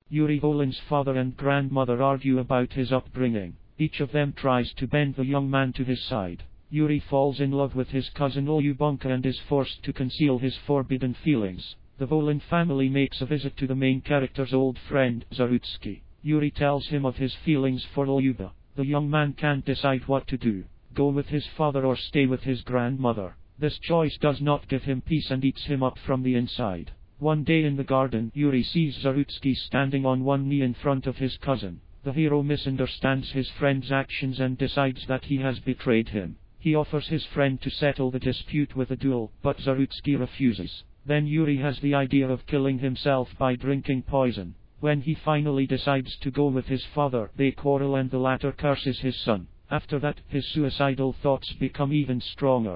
Yuri Volin's father and grandmother argue about his upbringing. Each of them tries to bend the young man to his side. Yuri falls in love with his cousin Olyubonka and is forced to conceal his forbidden feelings. The Volin family makes a visit to the main character's old friend, Zarutsky. Yuri tells him of his feelings for Olyuba. The young man can't decide what to do: go with his father or stay with his grandmother. This choice does not give him peace and eats him up from the inside. One day in the garden, Yuri sees Zarutsky standing on one knee in front of his cousin. The hero misunderstands his friend's actions and decides that he has betrayed him. He offers his friend to settle the dispute with a duel, but Zarutsky refuses. Then Yuri has the idea of killing himself by drinking poison. When he finally decides to go with his father, they quarrel and the latter curses his son. After that, his suicidal thoughts become even stronger.